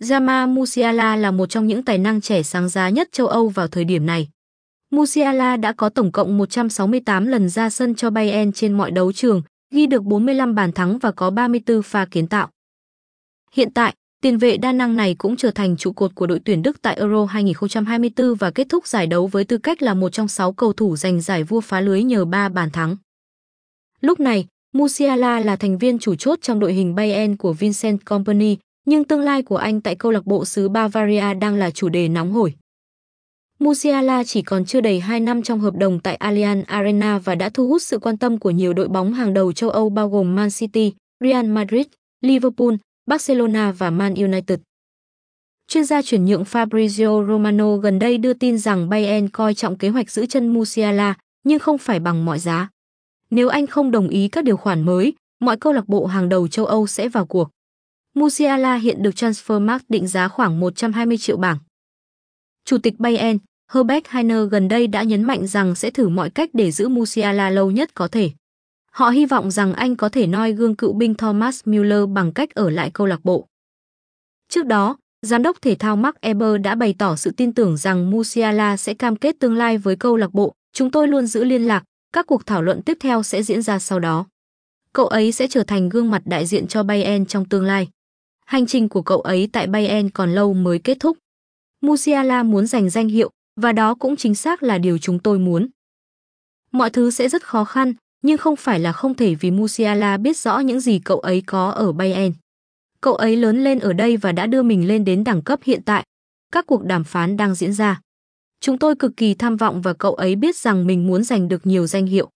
Jamal Musiala là một trong những tài năng trẻ sáng giá nhất châu Âu vào thời điểm này. Musiala đã có tổng cộng 168 lần ra sân cho Bayern trên mọi đấu trường, ghi được 45 bàn thắng và có 34 pha kiến tạo. Hiện tại, tiền vệ đa năng này cũng trở thành trụ cột của đội tuyển Đức tại Euro 2024 và kết thúc giải đấu với tư cách là một trong 6 cầu thủ giành giải vua phá lưới nhờ 3 bàn thắng. Lúc này, Musiala là thành viên chủ chốt trong đội hình Bayern của Vincent Kompany, nhưng tương lai của anh tại câu lạc bộ xứ Bavaria đang là chủ đề nóng hổi. Musiala chỉ còn chưa đầy 2 năm trong hợp đồng tại Allianz Arena và đã thu hút sự quan tâm của nhiều đội bóng hàng đầu châu Âu bao gồm Man City, Real Madrid, Liverpool, Barcelona và Man United. Chuyên gia chuyển nhượng Fabrizio Romano gần đây đưa tin rằng Bayern coi trọng kế hoạch giữ chân Musiala, nhưng không phải bằng mọi giá. Nếu anh không đồng ý các điều khoản mới, mọi câu lạc bộ hàng đầu châu Âu sẽ vào cuộc. Musiala hiện được Transfermarkt định giá khoảng 120 triệu bảng. Chủ tịch Bayern, Herbert Hainer gần đây đã nhấn mạnh rằng sẽ thử mọi cách để giữ Musiala lâu nhất có thể. Họ hy vọng rằng anh có thể noi gương cựu binh Thomas Müller bằng cách ở lại câu lạc bộ. Trước đó, giám đốc thể thao Mark Eber đã bày tỏ sự tin tưởng rằng Musiala sẽ cam kết tương lai với câu lạc bộ. Chúng tôi luôn giữ liên lạc, các cuộc thảo luận tiếp theo sẽ diễn ra sau đó. Cậu ấy sẽ trở thành gương mặt đại diện cho Bayern trong tương lai. Hành trình của cậu ấy tại Bayern còn lâu mới kết thúc. Musiala muốn giành danh hiệu, và đó cũng chính xác là điều chúng tôi muốn. Mọi thứ sẽ rất khó khăn, nhưng không phải là không thể vì Musiala biết rõ những gì cậu ấy có ở Bayern. Cậu ấy lớn lên ở đây và đã đưa mình lên đến đẳng cấp hiện tại. Các cuộc đàm phán đang diễn ra. Chúng tôi cực kỳ tham vọng và cậu ấy biết rằng mình muốn giành được nhiều danh hiệu.